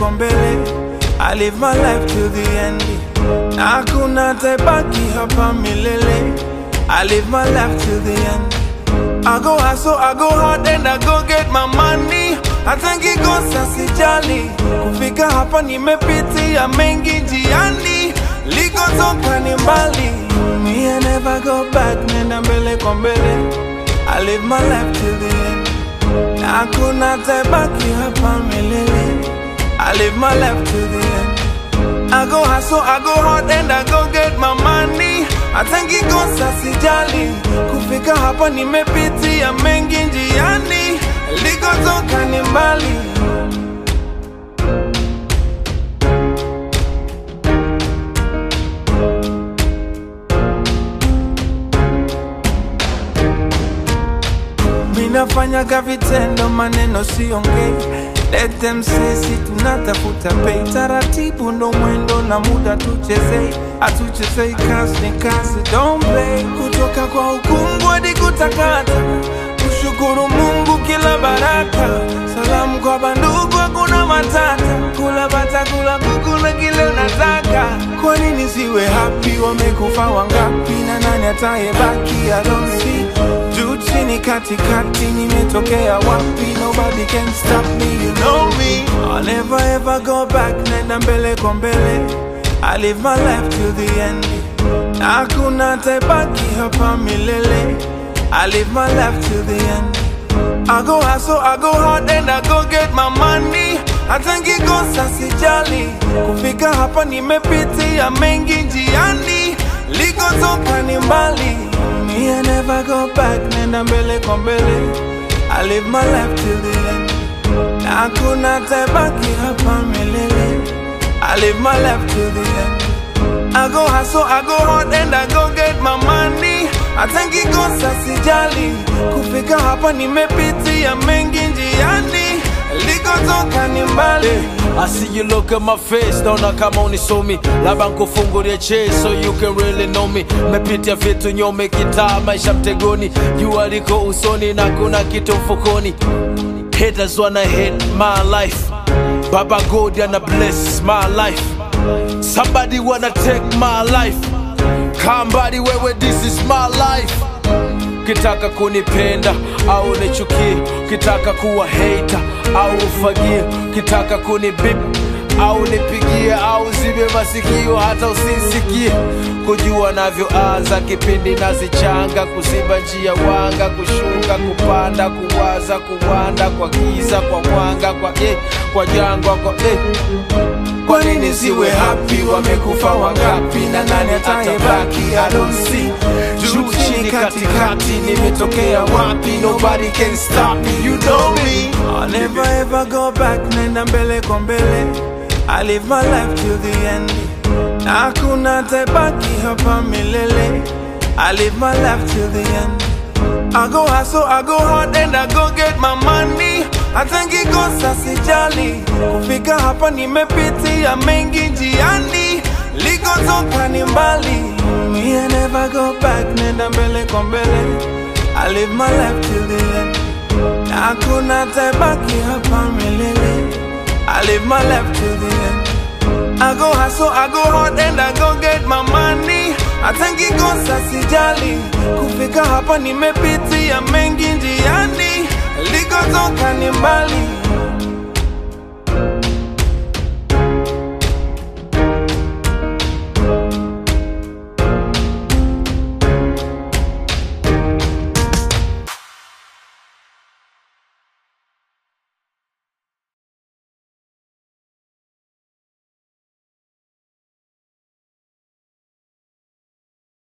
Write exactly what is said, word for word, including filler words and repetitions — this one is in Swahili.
kwa mbele. I live my life to the end. Hakuna tabaki hapa milele. I live my life to the end. I go hustle, I go hard and I go get my money. Hata nikikosa sijali, kufika hapa nimepitia mengi njiani. Likotoka ni mbali. Me I never go back, nenda mbele kwa mbele. I live my life to the end. Hakuna tabaki hapa milele. I live my life to the end. I go hustle, I go hard and I go get my money. Hata nikikosa sijali, kufika hapa nimepitia mengi njiani. Likotoka ni mbali. Minafanyaga vitendo, maneno siongei. Let them say si tunatafuta pay. Taratibu ndo mwendo na muda tuchezei. Atuchezei kazi ni kazi, don't play. Kutoka kwa hukumu hadi kutakata, kushukuru Mungu kila baraka. Salamu kwa bandugu hakuna matata. Kula bata kula kuku na kile unataka. Kwa nini siwe happy, wamekufa wangapi na nani atayebaki? I don't see. Juu chini katikati nimetokea wapi? Nobody can stop me, you know me. I'll never ever go back, nenda mbele kwa mbele. I live my life to the end. Hakuna tabaki hapa milele. I live my life to the end. I go hustle, I go hard and I go get my money. Hata nikikosa sijali, kufika hapa nimepitia mengi njiani. Likotoka ni mbali. Me I never go back, nenda mbele kwa mbele. I live my life till the end. Hakuna tabaki hapa milele. I live my life till the end. I go hustle, I go hard and I go get my money. Hata nikikosa sijali, kufika hapa nimepitia mengi njiani. Likotoka ni mbali. I see you look at my face, naona kama unisomi. Labda nkufungulie chase so you can really know me. Mepitia vitu nyome, kitaa maisha mtegoni. Jua liko usoni na kuna kitu mfukoni. Haters wanna hate my life, Baba God yana bless my life. Somebody wanna take my life. Kambadi wewe, this is my life. Kitaka kunipenda au nichukie, kitaka kuwa hater au ufagie, kitaka kunibip au nipigie au zibe masikio hata usisikie. Kujua navyoanza kipindi nazichanga, kuziba njia wanga, kushuka kupanda, kuwaza kuwanda, kwa giza kwa mwanga, kwa eh, kwa jangwa kwa eh. Kwa nini siwe happy, wamekufa wangapi na nani atayebaki? I don't see. Juu chini katikati nimetokea wapi? Nobody can stop me, you know me. I'll never ever go back, nenda mbele kwa mbele. I live my life till the end. Hakuna tabaki hapa milele. I live my life till the end. I go hustle, I go hard and I go get my money. Hata nikikosa sijali, kufika hapa nimepitia mengi njiani. Likotoka ni mbali. Me I never go back, nenda mbele kwa mbele. I live my life till the end. Hakuna tabaki hapa milele. I live my life till the end. I go hustle, I go hard and I go get my money. Hata nikikosa sijali, kufika hapa nimepitia mengi njiani. Likotoka ni mbali.